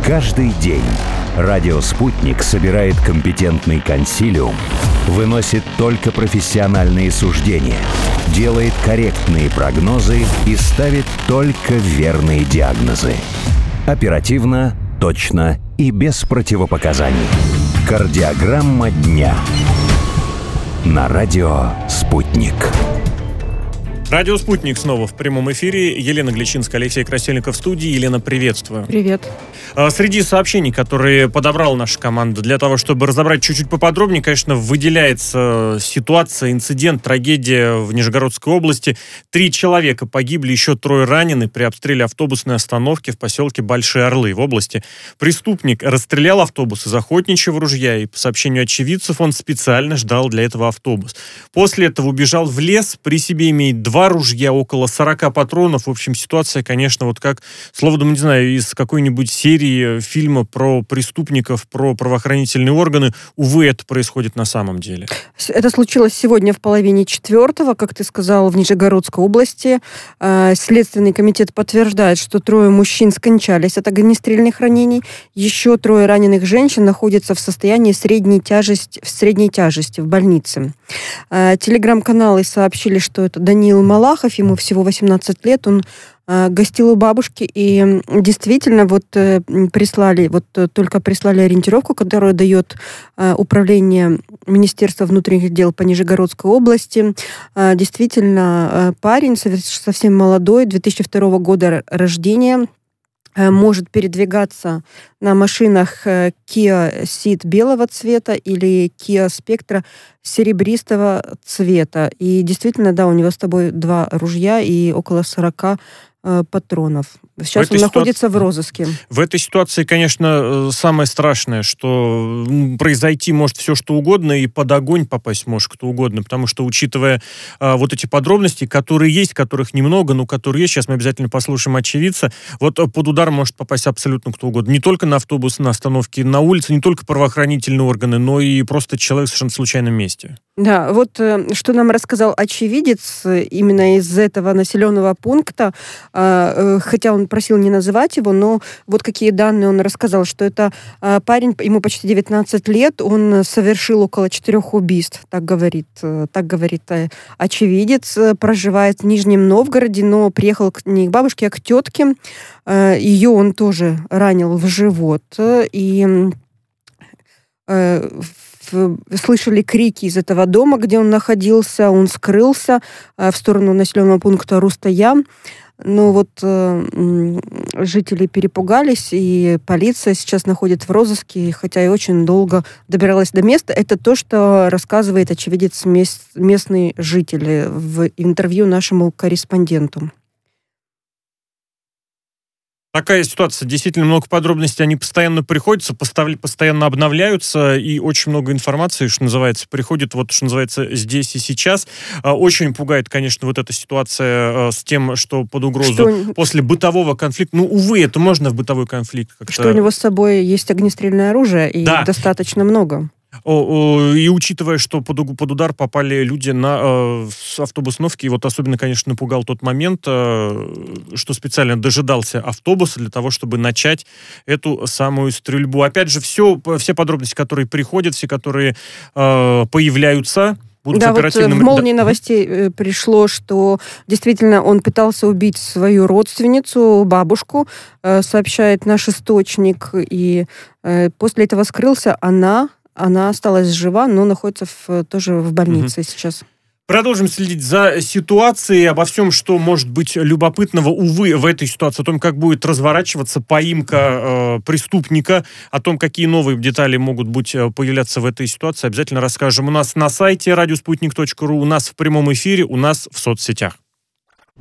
Каждый день радио «Спутник» собирает компетентный консилиум, выносит только профессиональные суждения, делает корректные прогнозы и ставит только верные диагнозы. Оперативно, точно и без противопоказаний. Кардиограмма дня. На радио «Спутник». Радио «Спутник» снова в прямом эфире. Елена Гличинская, Алексей Красильников в студии. Елена, приветствую. Привет. Среди сообщений, которые подобрала наша команда для того, чтобы разобрать чуть-чуть поподробнее, конечно, выделяется ситуация, инцидент, трагедия в Нижегородской области. 3 человека погибли, еще 3 ранены при обстреле автобусной остановки в поселке Большие Орлы в области. Преступник расстрелял автобус из охотничьего ружья, и по сообщению очевидцев он специально ждал для этого автобус. После этого убежал в лес, при себе имеет 2 ружья, около 40 патронов. В общем, ситуация, конечно, вот как, словно, не знаю, из какой-нибудь серии фильма про преступников, про правоохранительные органы. Увы, это происходит на самом деле. Это случилось сегодня в половине 4, как ты сказал, в Нижегородской области. Следственный комитет подтверждает, что 3 мужчин скончались от огнестрельных ранений. Еще 3 раненых женщин находятся в состоянии средней тяжести в больнице. Телеграм-каналы сообщили, что это Даниил Малахов, ему всего 18 лет, он гостил у бабушки, и действительно только прислали ориентировку, которую дает управление Министерства внутренних дел по Нижегородской области. Действительно, парень совсем молодой, 2002 года рождения, может передвигаться на машинах Kia Ceed белого цвета или Kia Spectra серебристого цвета. И действительно, да, у него с тобой 2 ружья и около 40 патронов. Сейчас он находится в розыске. В этой ситуации, конечно, самое страшное, что произойти может все, что угодно, и под огонь попасть может кто угодно, потому что, учитывая вот эти подробности, которые есть, которых немного, но которые есть, сейчас мы обязательно послушаем очевидца, вот под удар может попасть абсолютно кто угодно. Не только на автобус, на остановке, на улице, не только правоохранительные органы, но и просто человек в совершенно случайном месте. Да, вот что нам рассказал очевидец именно из этого населенного пункта, хотя он просил не называть его, но вот какие данные он рассказал, что это парень, ему почти 19 лет, он совершил около 4 убийств, так говорит очевидец, проживает в Нижнем Новгороде, но приехал не к бабушке, а к тетке. Ее он тоже ранил в живот, и слышали крики из этого дома, где он находился, он скрылся в сторону населенного пункта Рустоям. Но вот жители перепугались, и полиция сейчас находится в розыске, хотя и очень долго добиралась до места. Это то, что рассказывает очевидец местный житель в интервью нашему корреспонденту. Такая ситуация, действительно много подробностей, они постоянно приходятся, постоянно обновляются, и очень много информации, что называется, приходит, вот, что называется, здесь и сейчас. Очень пугает, конечно, вот эта ситуация с тем, что под угрозу после бытового конфликта, увы, это можно в бытовой конфликт как-то... Что у него с собой есть огнестрельное оружие, и достаточно много. И учитывая, что под удар попали люди на автобусновке, и вот особенно, конечно, напугал тот момент, что специально дожидался автобуса для того, чтобы начать эту самую стрельбу. Опять же, все подробности, которые приходят, все, которые появляются... Да, вот в молнии новостей пришло, что действительно он пытался убить свою родственницу, бабушку, сообщает наш источник, и после этого скрылся. Она осталась жива, но находится тоже в больнице сейчас. Продолжим следить за ситуацией, обо всем, что может быть любопытного, увы, в этой ситуации, о том, как будет разворачиваться поимка преступника, о том, какие новые детали могут появляться в этой ситуации, обязательно расскажем у нас на сайте радиоспутник.ру, у нас в прямом эфире, у нас в соцсетях.